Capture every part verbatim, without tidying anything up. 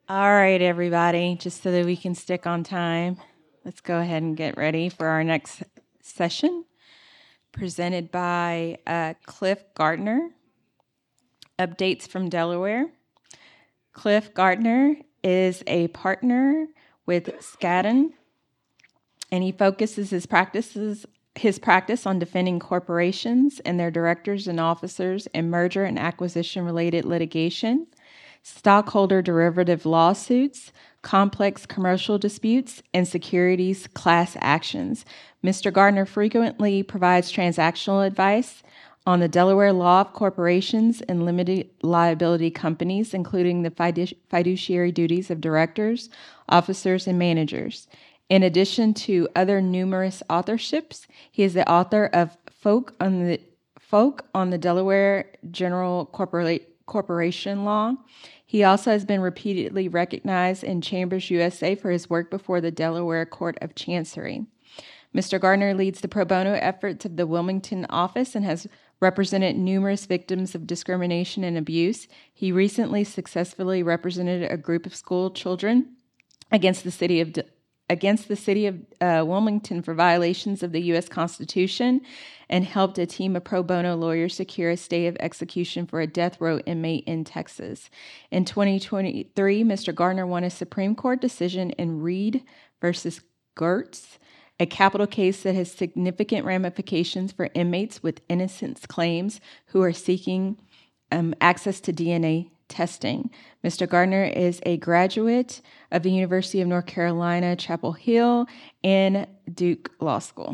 All right, everybody, just so that we can stick on time, let's go ahead and get ready for our next session, presented by uh, Cliff Gardner, Updates from Delaware. Cliff Gardner is a partner with Skadden, and he focuses his practices his practice on defending corporations and their directors and officers in merger and acquisition related litigation, stockholder derivative lawsuits, complex commercial disputes, and securities class actions. Mister Gardner frequently provides transactional advice on the Delaware law of corporations and limited liability companies, including the fidu- fiduciary duties of directors, officers, and managers. In addition to other numerous authorships, he is the author of Folk on the Folk on the Delaware General Corpora- Corporation Law. He also has been repeatedly recognized in Chambers U S A for his work before the Delaware Court of Chancery. Mister Gardner leads the pro bono efforts of the Wilmington office and has represented numerous victims of discrimination and abuse. He recently successfully represented a group of school children against the city of against the city of uh, Wilmington for violations of the U S Constitution, and helped a team of pro bono lawyers secure a stay of execution for a death row inmate in Texas. In twenty twenty-three, Mister Gardner won a Supreme Court decision in Reed versus Gertz, a capital case that has significant ramifications for inmates with innocence claims who are seeking um, access to D N A testing. Mister Gardner is a graduate of the University of North Carolina, Chapel Hill, and Duke Law School.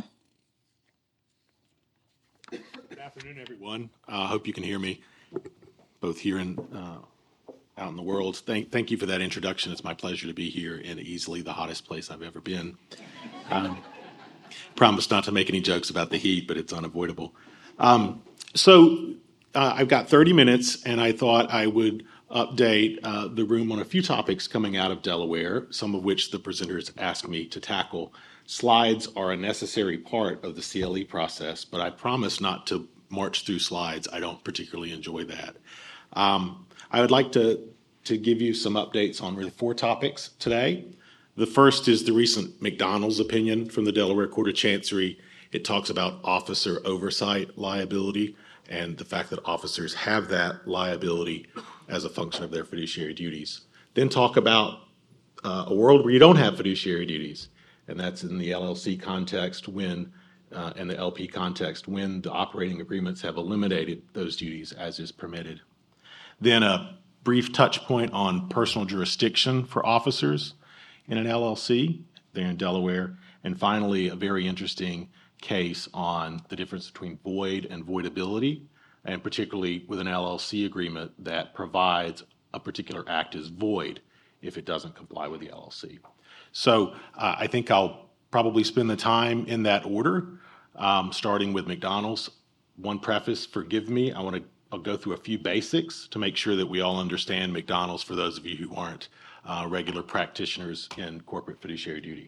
Good afternoon, everyone. I uh, hope you can hear me, both here and uh, out in the world. Thank, thank you for that introduction. It's my pleasure to be here in easily the hottest place I've ever been. Um, promise not to make any jokes about the heat, but it's unavoidable. Um, so uh, I've got thirty minutes, and I thought I would update uh, the room on a few topics coming out of Delaware, some of which the presenters asked me to tackle. Slides are a necessary part of the C L E process, but I promise not to march through slides. I don't particularly enjoy that. Um, I would like to, to give you some updates on really four topics today. The first is the recent McDonald's opinion from the Delaware Court of Chancery. It talks about officer oversight liability and the fact that officers have that liability as a function of their fiduciary duties. Then talk about uh, a world where you don't have fiduciary duties, and that's in the L L C context when, uh, and the L P context, when the operating agreements have eliminated those duties as is permitted. Then a brief touch point on personal jurisdiction for officers in an L L C there in Delaware. And finally, a very interesting case on the difference between void and voidability, and particularly with an L L C agreement that provides a particular act is void if it doesn't comply with the L L C. So uh, I think I'll probably spend the time in that order, um, starting with McDonald's. One preface, forgive me, I want to I'll go through a few basics to make sure that we all understand McDonald's for those of you who aren't uh, regular practitioners in corporate fiduciary duty.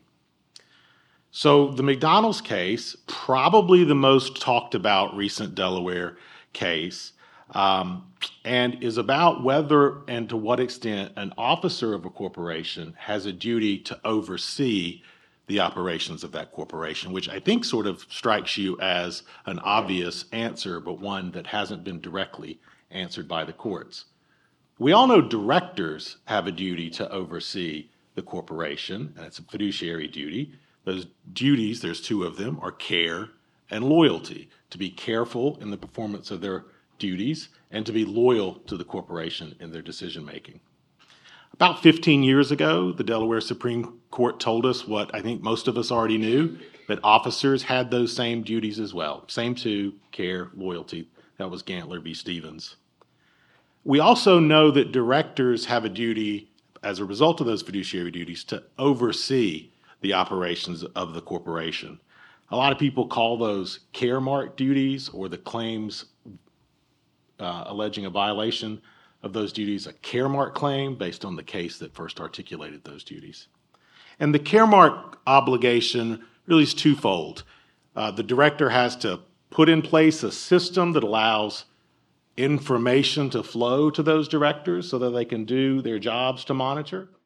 So the McDonald's case, probably the most talked about recent Delaware case, um, and is about whether and to what extent an officer of a corporation has a duty to oversee the operations of that corporation, which I think sort of strikes you as an obvious answer, but one that hasn't been directly answered by the courts. We all know directors have a duty to oversee the corporation, and it's a fiduciary duty. Those duties, there's two of them, are care and loyalty, to be careful in the performance of their duties and to be loyal to the corporation in their decision-making. About fifteen years ago, the Delaware Supreme Court told us what I think most of us already knew, that officers had those same duties as well. Same two, care, loyalty. That was Gantler v. Stevens. We also know that directors have a duty, as a result of those fiduciary duties, to oversee the operations of the corporation. A lot of people call those care mark duties, or the claims uh, alleging a violation of those duties, a care mark claim based on the case that first articulated those duties. And the care mark obligation really is twofold. Uh, the director has to put in place a system that allows information to flow to those directors so that they can do their jobs to monitor.